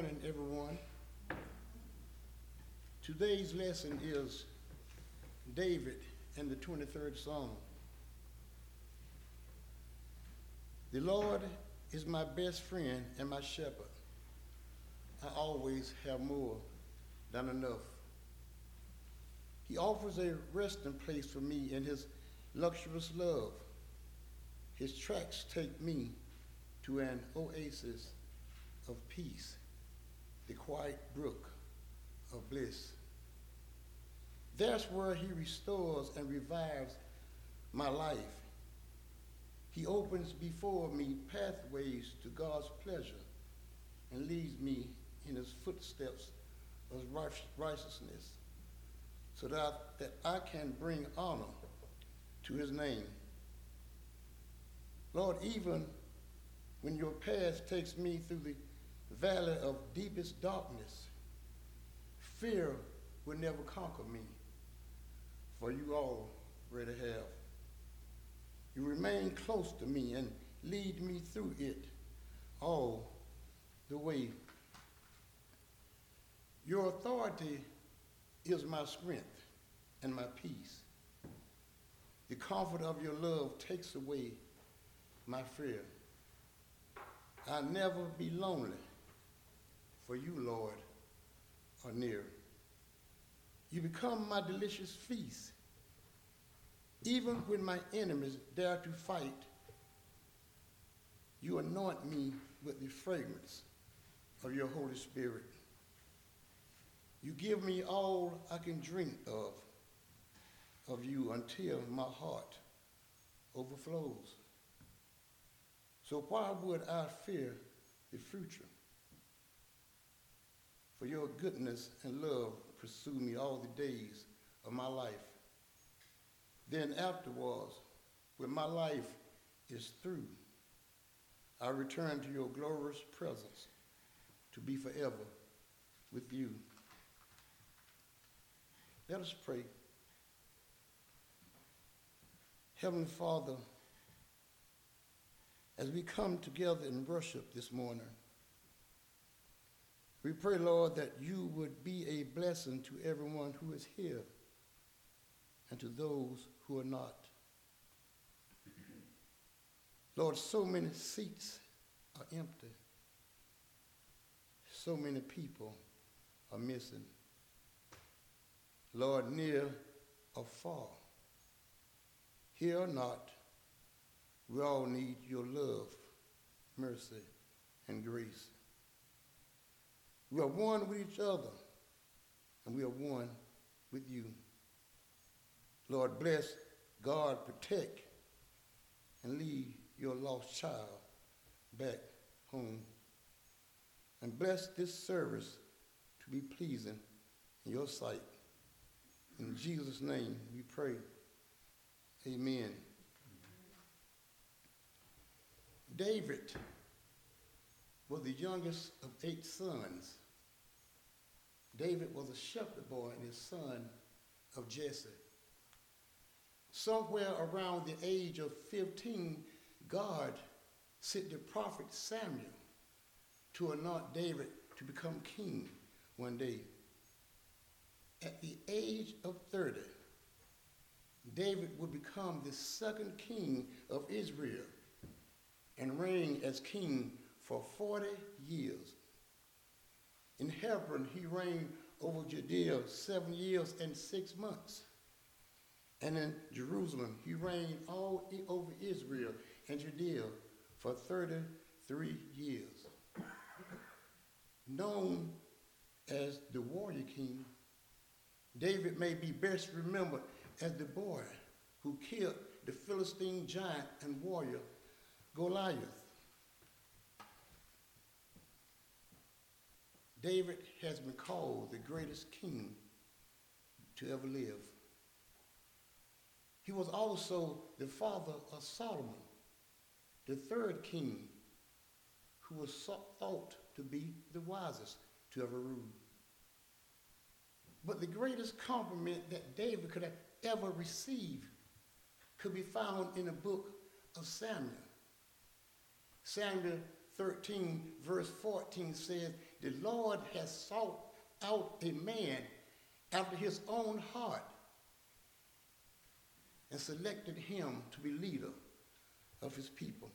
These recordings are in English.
morning, everyone. Today's lesson is David and the 23rd Psalm. The Lord is my best friend and my shepherd. I always have more than enough. He offers a resting place for me in his luxurious love. His tracks take me to an oasis of peace, the quiet brook of bliss. That's where he restores and revives my life. He opens before me pathways to God's pleasure and leads me in his footsteps of righteousness so that I can bring honor to his name. Lord, even when your path takes me through the valley of deepest darkness, fear will never conquer me, for you already have. You remain close to me and lead me through it all the way. Your authority is my strength and my peace. The comfort of your love takes away my fear. I'll never be lonely, for you, Lord, are near. You become my delicious feast. Even when my enemies dare to fight, you anoint me with the fragrance of your Holy Spirit. You give me all I can drink of you until my heart overflows. So why would I fear the future? For your goodness and love pursue me all the days of my life. Then afterwards, when my life is through, I return to your glorious presence to be forever with you. Let us pray. Heavenly Father, as we come together in worship this morning, we pray, Lord, that you would be a blessing to everyone who is here and to those who are not. Lord, so many seats are empty. So many people are missing. Lord, near or far, here or not, we all need your love, mercy, and grace. We are one with each other, and we are one with you. Lord, bless, God, protect, and lead your lost child back home. And bless this service to be pleasing in your sight. In Jesus' name we pray. Amen. David was the youngest of 8 sons. David was a shepherd boy and his son of Jesse. Somewhere around the age of 15, God sent the prophet Samuel to anoint David to become king one day. At the age of 30, David would become the second king of Israel and reign as king for 40 years. In Hebron, he reigned over Judea 7 years and 6 months. And in Jerusalem, he reigned all over Israel and Judea for 33 years. Known as the warrior king, David may be best remembered as the boy who killed the Philistine giant and warrior Goliath. David has been called the greatest king to ever live. He was also the father of Solomon, the third king, who was thought to be the wisest to ever rule. But the greatest compliment that David could have ever received could be found in the book of Samuel. Samuel 13, verse 14 says, the Lord has sought out a man after his own heart and selected him to be leader of his people,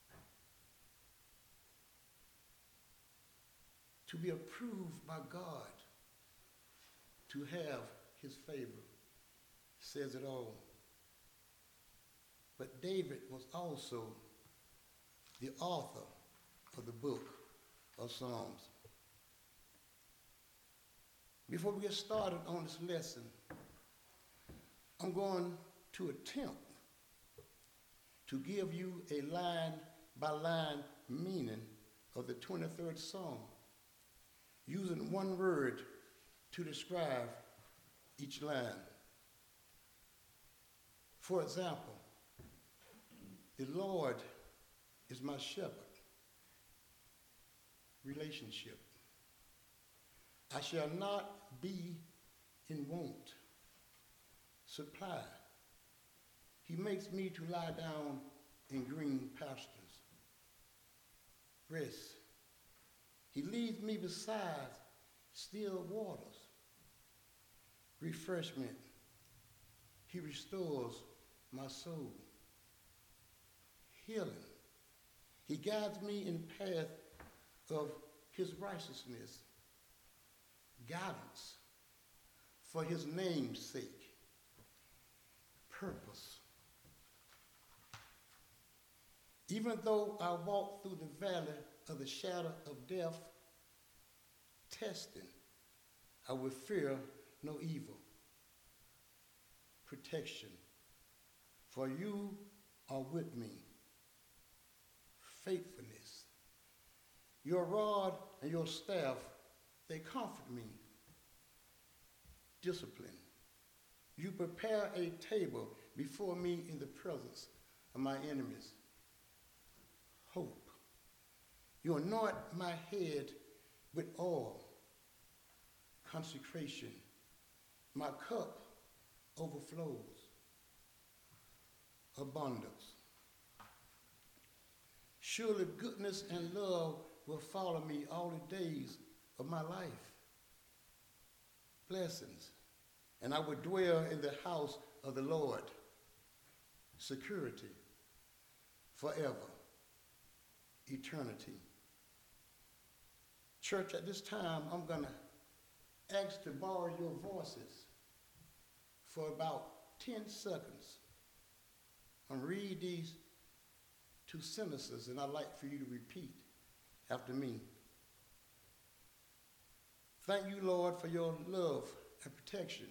to be approved by God, to have his favor, says it all. But David was also the author of the book of Psalms. Before we get started on this lesson, I'm going to attempt to give you a line-by-line meaning of the 23rd Psalm, using one word to describe each line. For example, the Lord is my shepherd. Relationship. I shall not be in want. Supply. He makes me to lie down in green pastures. Rest. He leads me beside still waters. Refreshment. He restores my soul. Healing. He guides me in the path of his righteousness. Guidance for his name's sake. Purpose. Even though I walk through the valley of the shadow of death, testing, I will fear no evil. Protection, for you are with me. Faithfulness, your rod and your staff, they comfort me. Discipline, you prepare a table before me in the presence of my enemies. Hope, you anoint my head with oil. Consecration, my cup overflows. Abundance, surely goodness and love will follow me all the days of my life. Blessings, and I will dwell in the house of the Lord. Security, forever, eternity. Church, at this time, I'm going to ask to borrow your voices for about 10 seconds. I'm read these two sentences, and I'd like for you to repeat after me. Thank you, Lord, for your love and protection.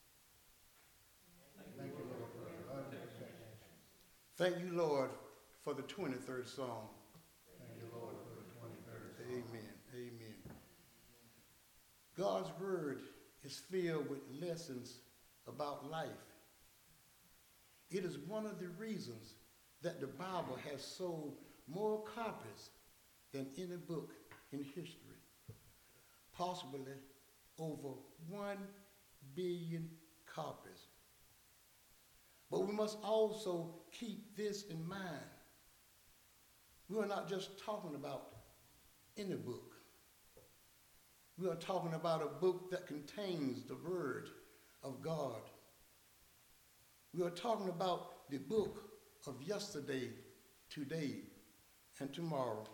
Thank you, Lord, for your love and protection. Thank you, Lord, for the 23rd Psalm. Thank you, Lord, for the 23rd Psalm. Amen. Amen. God's word is filled with lessons about life. It is one of the reasons that the Bible has sold more copies than any book in history, possibly over 1 billion copies. But we must also keep this in mind. We are not just talking about any book. We are talking about a book that contains the Word of God. We are talking about the book of yesterday, today, and tomorrow.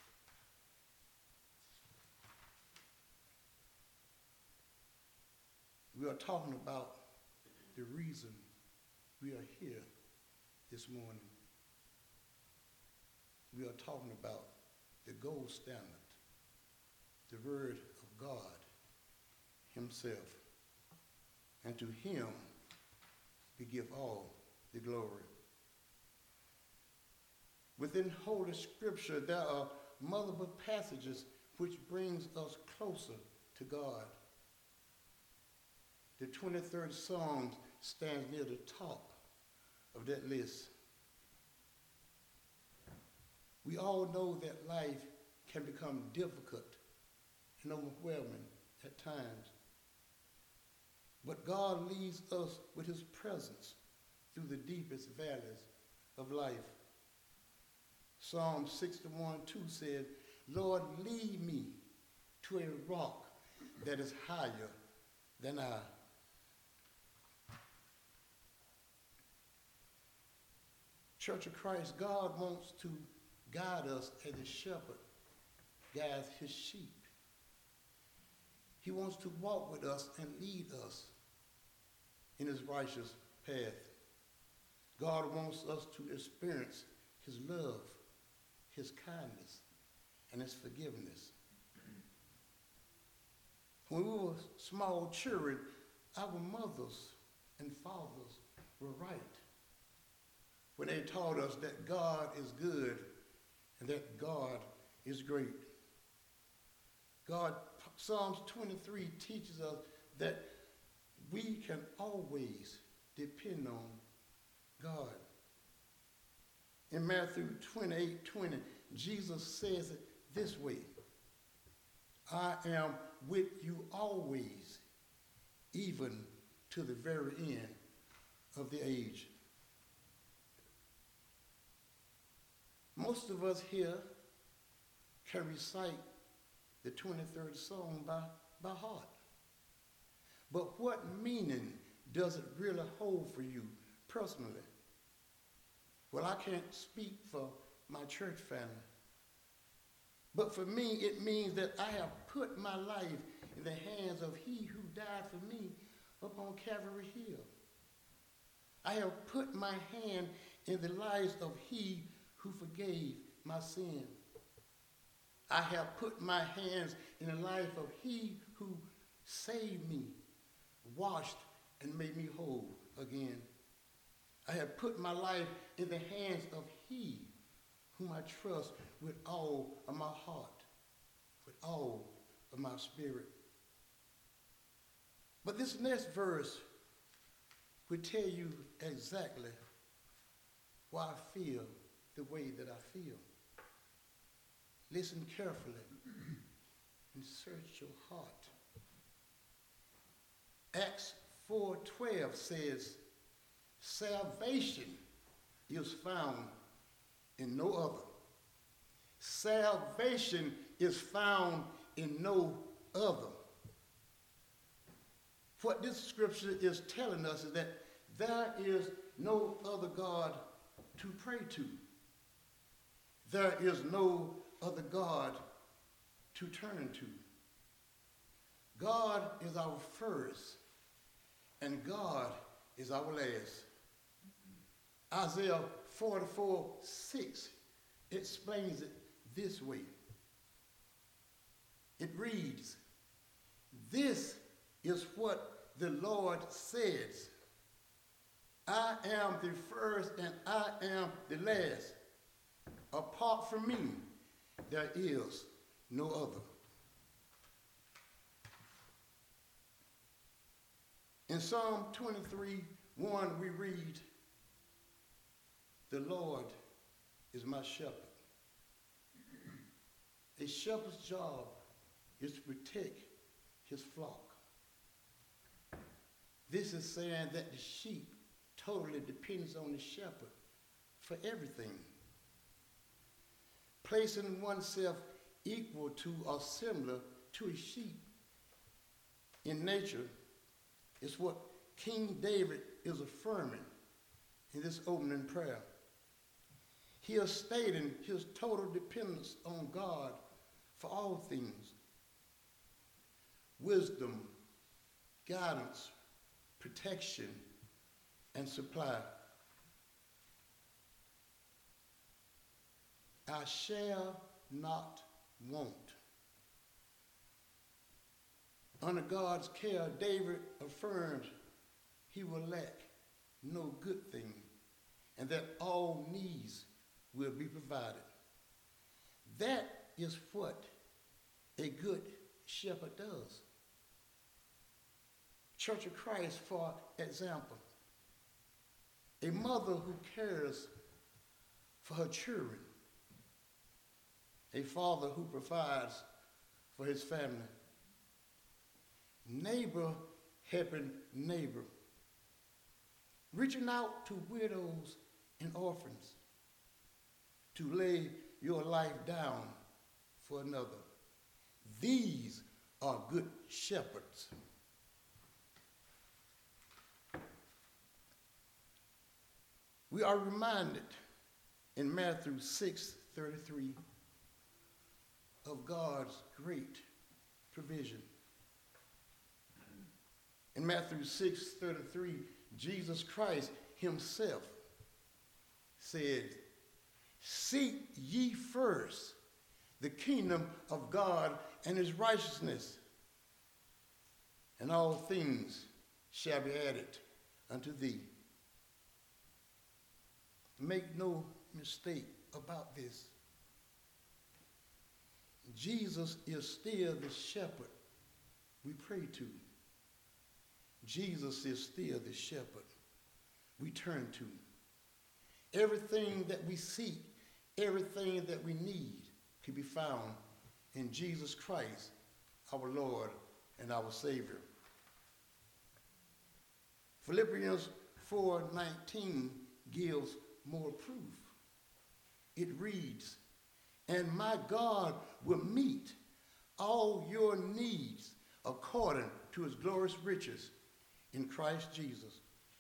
We are talking about the reason we are here this morning. We are talking about the gold standard, the Word of God himself. And to him we give all the glory. Within Holy Scripture, there are multiple passages which brings us closer to God. The 23rd Psalm stands near the top of that list. We all know that life can become difficult and overwhelming at times. But God leads us with his presence through the deepest valleys of life. Psalm 61:2 says, Lord, lead me to a rock that is higher than I. Church of Christ, God wants to guide us as a shepherd guides his sheep. He wants to walk with us and lead us in his righteous path. God wants us to experience his love, his kindness, and his forgiveness. When we were small children, our mothers and fathers were right when they taught us that God is good and that God is great. Psalms 23 teaches us that we can always depend on God. In Matthew 28:20, Jesus says it this way: I am with you always, even to the very end of the age. Most of us here can recite the 23rd Psalm by heart. But what meaning does it really hold for you personally? Well, I can't speak for my church family. But for me, it means that I have put my life in the hands of he who died for me up on Calvary Hill. I have put my hand in the lives of he who forgave my sin. I have put my hands in the life of he who saved me, washed, and made me whole again. I have put my life in the hands of he whom I trust with all of my heart, with all of my spirit. But this next verse will tell you exactly why I feel the way that I feel. Listen carefully and search your heart. Acts 4:12 says, salvation is found in no other. Salvation is found in no other. What this scripture is telling us is that there is no other God to pray to. There is no other God to turn to. God is our first, and God is our last. Isaiah 44:6 explains it this way. It reads, this is what the Lord says. I am the first and I am the last. Apart from me, there is no other. In Psalm 23:1, we read, the Lord is my shepherd. A shepherd's job is to protect his flock. This is saying that the sheep totally depends on the shepherd for everything. Placing oneself equal to or similar to a sheep in nature is what King David is affirming in this opening prayer. He is stating his total dependence on God for all things: wisdom, guidance, protection, and supply. I shall not want. Under God's care, David affirms he will lack no good thing, and that all needs will be provided. That is what a good shepherd does. Church of Christ, for example, a mother who cares for her children, a father who provides for his family, neighbor helping neighbor, reaching out to widows and orphans, to lay your life down for another. These are good shepherds. We are reminded in Matthew 6:33 of God's great provision. In Matthew 6:33, Jesus Christ himself said, "Seek ye first the kingdom of God and his righteousness, and all things shall be added unto thee." Make no mistake about this. Jesus is still the shepherd we pray to. Jesus is still the shepherd we turn to. Everything that we seek, everything that we need can be found in Jesus Christ, our Lord and our Savior. Philippians 4:19 gives more proof. It reads, "And my God will meet all your needs according to his glorious riches in Christ Jesus."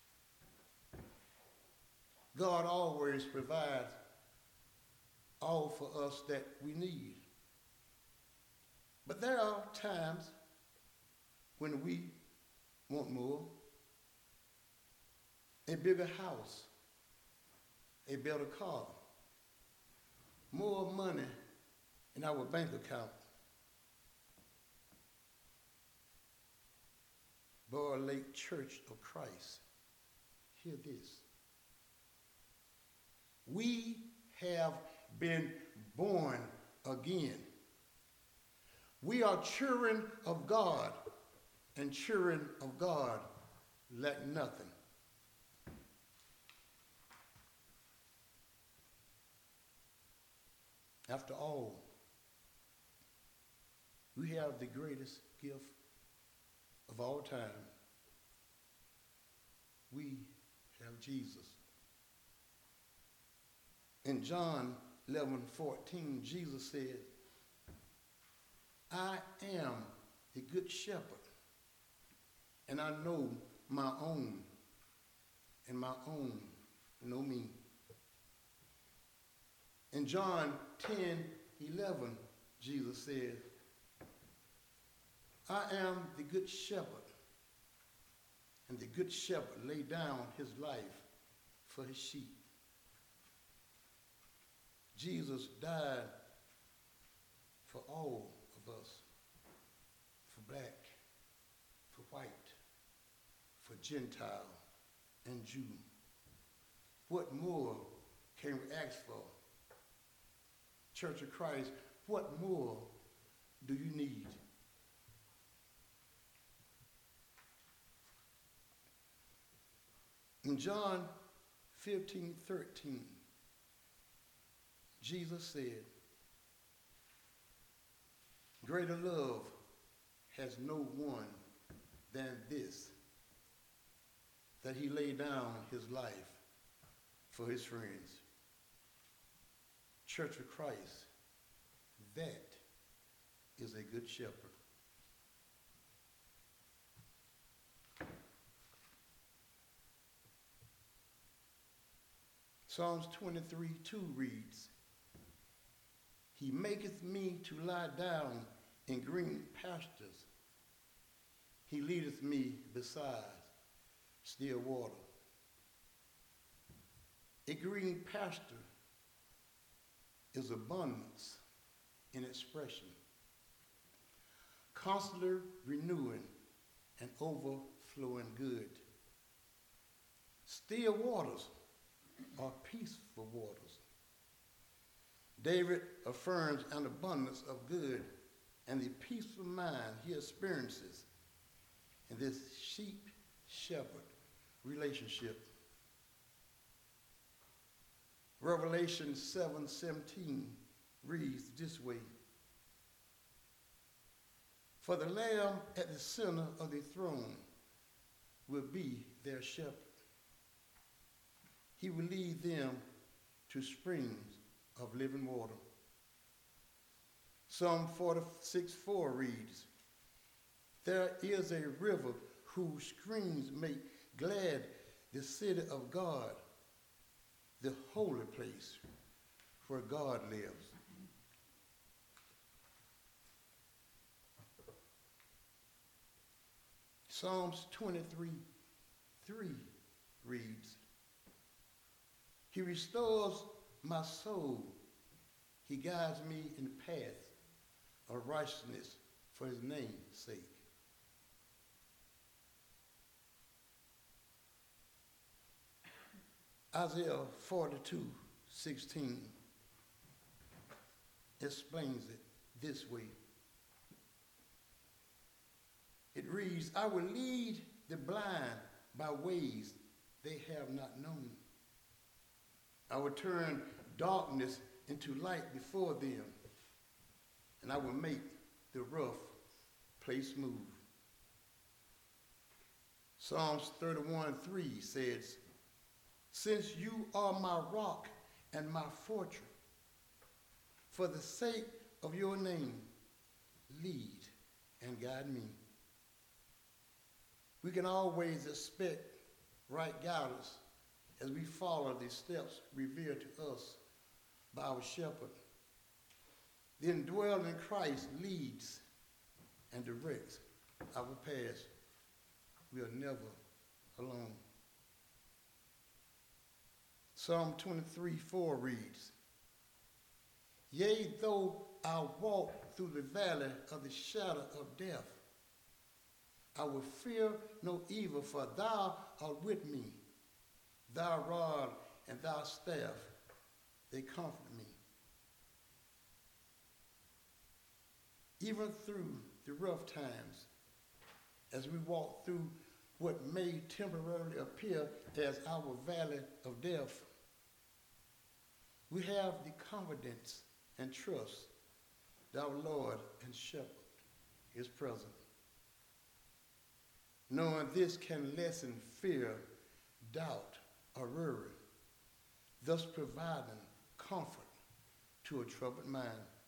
God always provides all for us that we need. But there are times when we want more: a bigger house, a better car, more money in our bank account. Boyle Lake Church of Christ, hear this. We have been born again. We are children of God, and children of God lack nothing. After all, we have the greatest gift of all time. We have Jesus. In John 11:14, Jesus said, "I am the good shepherd, and I know my own, and my own know me." In John 10:11, Jesus said, "I am the good shepherd, and the good shepherd laid down his life for his sheep." Jesus died for all of us, for black, for white, for Gentile, and Jew. What more can we ask for? Church of Christ, what more do you need? In John 15:13, Jesus said, "Greater love has no one than this, that he laid down his life for his friends." Church of Christ, that is a good shepherd. Psalms 23:2 reads, "He maketh me to lie down in green pastures. He leadeth me beside still water." A green pasture is abundance in expression, constantly renewing and overflowing good. Still waters are peaceful waters. David affirms an abundance of good and the peaceful mind he experiences in this sheep-shepherd relationship. Revelation 7:17 reads this way, "For the Lamb at the center of the throne will be their shepherd. He will lead them to springs of living water." Psalm 46:4 reads, there is a river whose streams make glad the city of God, the holy place where God lives. Psalms 23:3 reads, he restores my soul. He guides me in the path of righteousness for his name's sake. Isaiah 42:16 explains it this way. It reads, I will lead the blind by ways they have not known. I will turn darkness into light before them, and I will make the rough place smooth. Psalms 31:3 says, since you are my rock and my fortress, for the sake of your name, lead and guide me. We can always expect right guidance as we follow the steps revealed to us by our shepherd. The indwelling Christ leads and directs our paths. We are never alone. Psalm 23:4 reads, yea, though I walk through the valley of the shadow of death, I will fear no evil, for thou art with me. Thy rod and thy staff, they comfort me. Even through the rough times, as we walk through what may temporarily appear as our valley of death, we have the confidence and trust that our Lord and Shepherd is present. Knowing this can lessen fear, doubt, or worry, thus providing comfort to a troubled mind.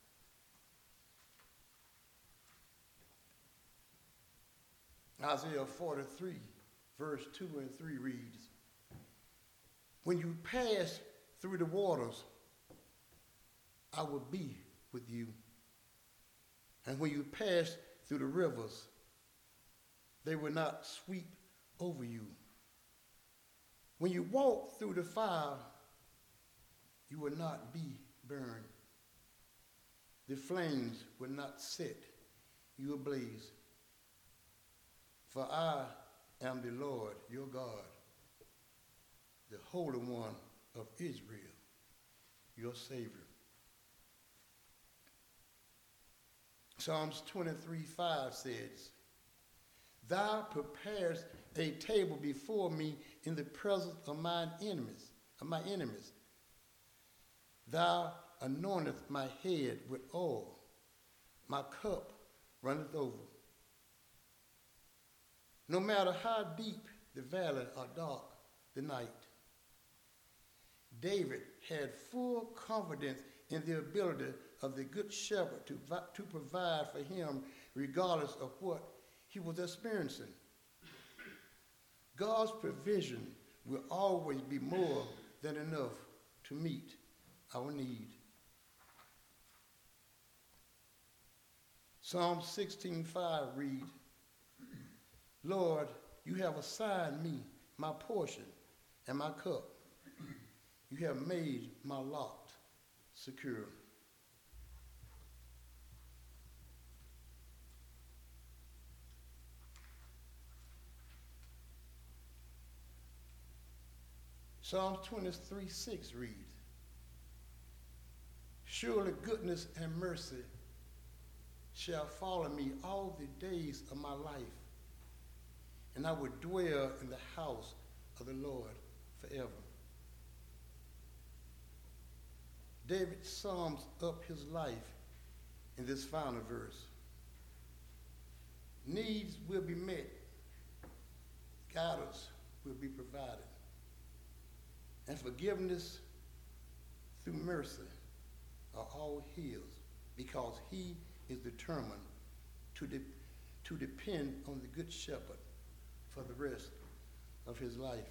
Isaiah 43, verse 2 and 3 reads, when you pass through the waters, I will be with you. And when you pass through the rivers, they will not sweep over you. When you walk through the fire, you will not be burned. The flames will not set you ablaze. For I am the Lord your God, the Holy One of Israel, your Savior. Psalms 23:5 says, thou preparest a table before me in the presence of my enemies. Thou anointest my head with oil. My cup runneth over. No matter how deep the valley or dark the night, David had full confidence in the ability of the Good Shepherd to provide for him regardless of what he was experiencing. God's provision will always be more than enough to meet our need. Psalm 16:5 reads, Lord, you have assigned me my portion and my cup. You have made my lot secure. Psalm 23:6 reads, surely goodness and mercy shall follow me all the days of my life, and I will dwell in the house of the Lord forever. David sums up his life in this final verse. Needs will be met. Guidance will be provided. And forgiveness through mercy are all his because he is determined to depend on the Good Shepherd for the rest of his life.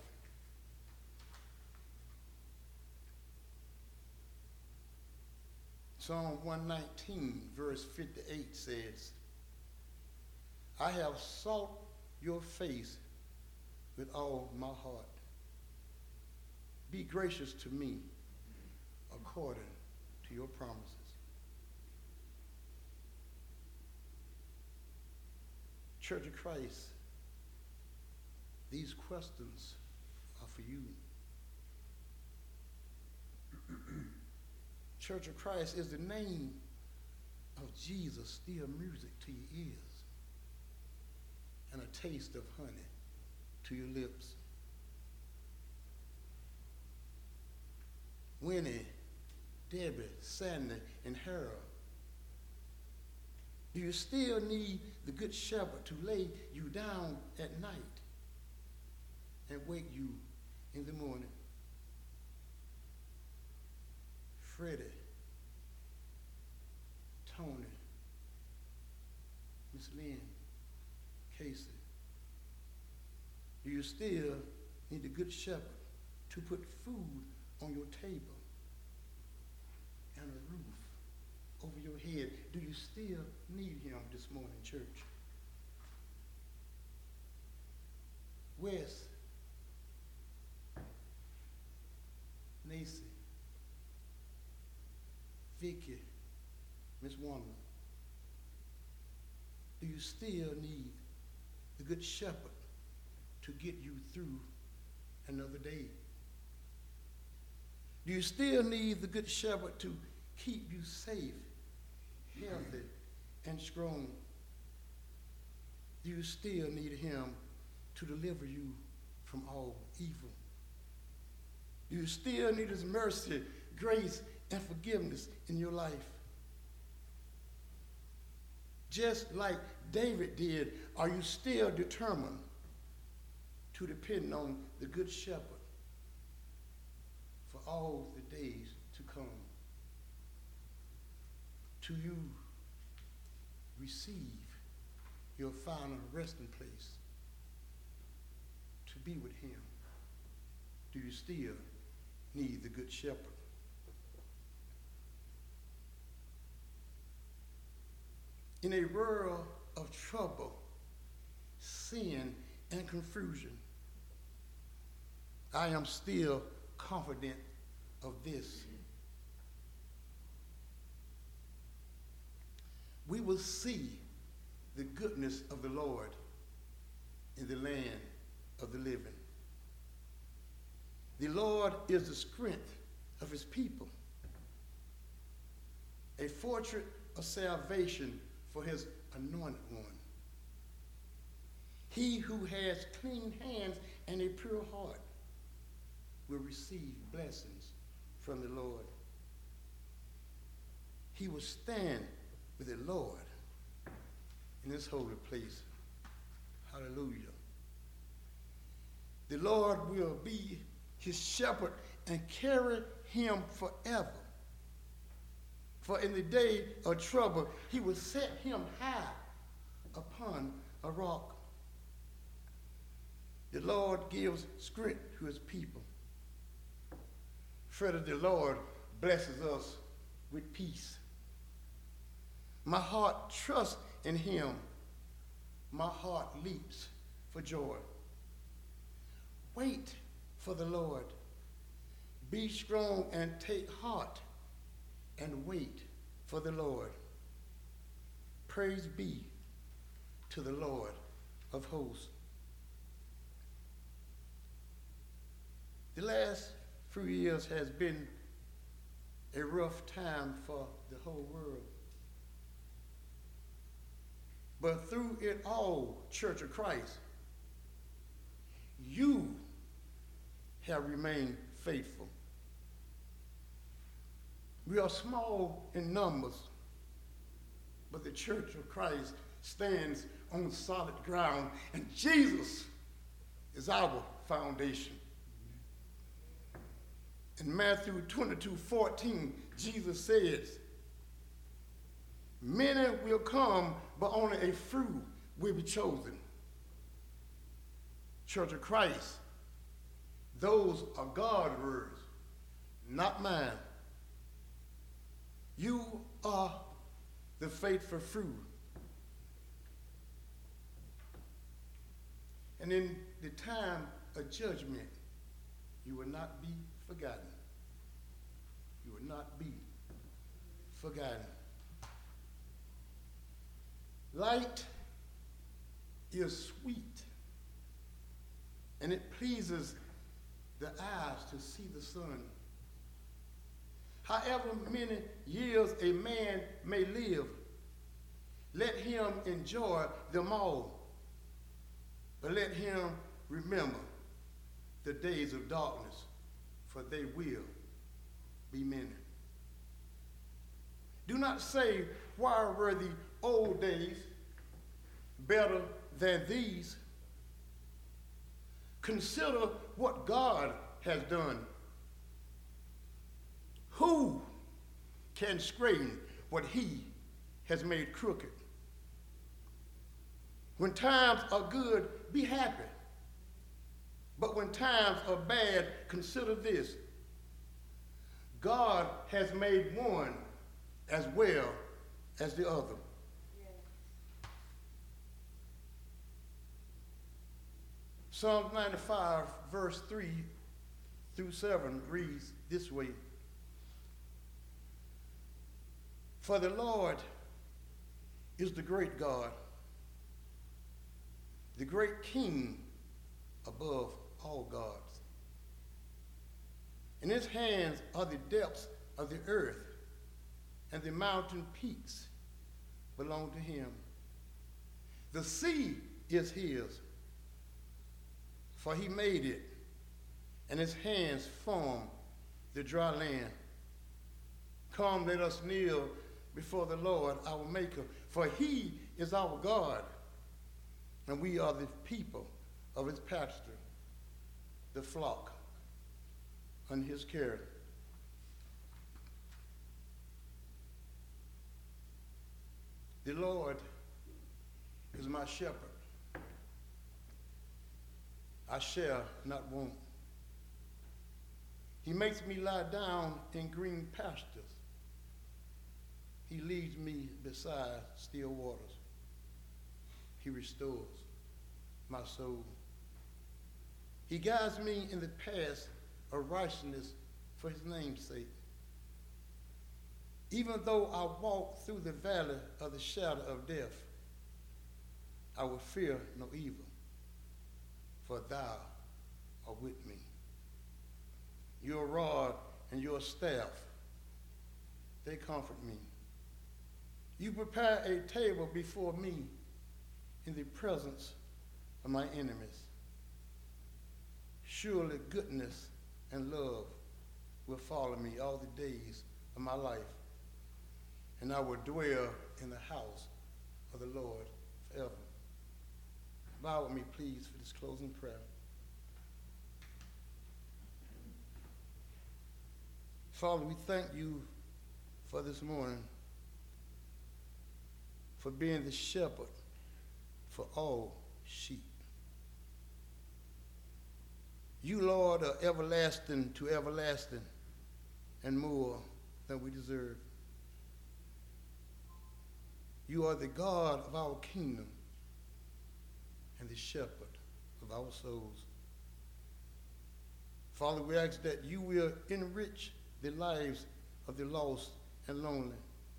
Psalm 119, verse 58 says, I have sought your face with all my heart. Be gracious to me according to your promises. Church of Christ, these questions are for you. Church of Christ, is the name of Jesus still music to your ears and a taste of honey to your lips? Winnie, Debbie, Sandy, and Harold, do you still need the Good Shepherd to lay you down at night and wake you in the morning? Freddie, Tony, Miss Lynn, Casey, do you still need the Good Shepherd to put food on your table and a roof over your head? Do you still need him this morning, church? Wes, Nacy, Vicky, Miss Wanda, do you still need the Good Shepherd to get you through another day? Do you still need the Good Shepherd to keep you safe, healthy, and strong? Do you still need him to deliver you from all evil? Do you still need his mercy, grace, and forgiveness in your life? Just like David did, are you still determined to depend on the Good Shepherd for all the days to come? To you receive your final resting place to be with him? Do you still need the Good Shepherd? In a world of trouble, sin, and confusion, I am still confident of this. We will see the goodness of the Lord in the land of the living. The Lord is the strength of his people, a fortress of salvation for his anointed one. He who has clean hands and a pure heart will receive blessings from the Lord. He will stand with the Lord in his holy place. Hallelujah. The Lord will be his shepherd and carry him forever. For in the day of trouble, he will set him high upon a rock. The Lord gives strength to his people. Further, the Lord blesses us with peace. My heart trusts in him. My heart leaps for joy. Wait for the Lord. Be strong and take heart and wait for the Lord. Praise be to the Lord of hosts. The last few years has been a rough time for the whole world. But through it all, Church of Christ, you have remained faithful. We are small in numbers, but the Church of Christ stands on solid ground, and Jesus is our foundation. In Matthew 22:14, Jesus says, Many will come, but only a few will be chosen. Church of Christ, those are God's words, not mine. You are the faithful few. And in the time of judgment, you will not be forgotten. You will not be forgotten. Light is sweet, and it pleases the eyes to see the sun. However many years a man may live, let him enjoy them all. But let him remember the days of darkness, for they will be many. Do not say, why were the old days better than these? Consider what God has done. Who can straighten what he has made crooked? When times are good, be happy. But when times are bad, consider this. God has made one as well as the other. Psalm 95, verse 3 through 7 reads this way. For the Lord is the great God, the great King above all gods. In his hands are the depths of the earth, and the mountain peaks belong to him. The sea is his, for he made it, and his hands formed the dry land. Come, let us kneel before the Lord our Maker, for he is our God, and we are the people of his pasture, the flock under his care. The Lord is my shepherd. I shall not want. He makes me lie down in green pastures. He leads me beside still waters. He restores my soul. He guides me in the paths of righteousness for his name's sake. Even though I walk through the valley of the shadow of death, I will fear no evil, for thou art with me. Your rod and your staff, they comfort me. You prepare a table before me in the presence of my enemies. Surely goodness and love will follow me all the days of my life, and I will dwell in the house of the Lord forever. Bow with me, please, for this closing prayer. Father, we thank you for this morning, for being the shepherd for all sheep. You, Lord, are everlasting to everlasting and more than we deserve. You are the God of our kingdom and the shepherd of our souls. Father, we ask that you will enrich the lives of the lost and lonely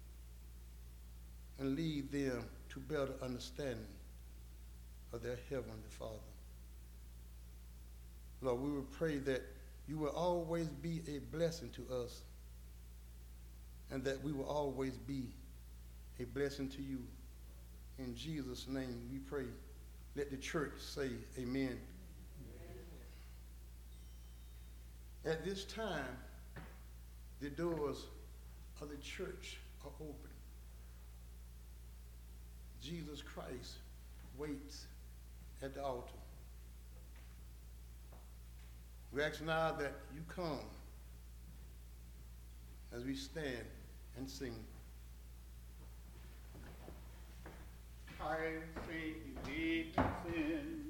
and lead them to better understanding of their Heavenly Father. Lord, we will pray that you will always be a blessing to us and that we will always be a blessing to you. In Jesus' name we pray. Let the church say amen. At this time, the doors of the church are open. Jesus Christ waits at the altar. We ask now that you come as we stand and sing. I say allegiance in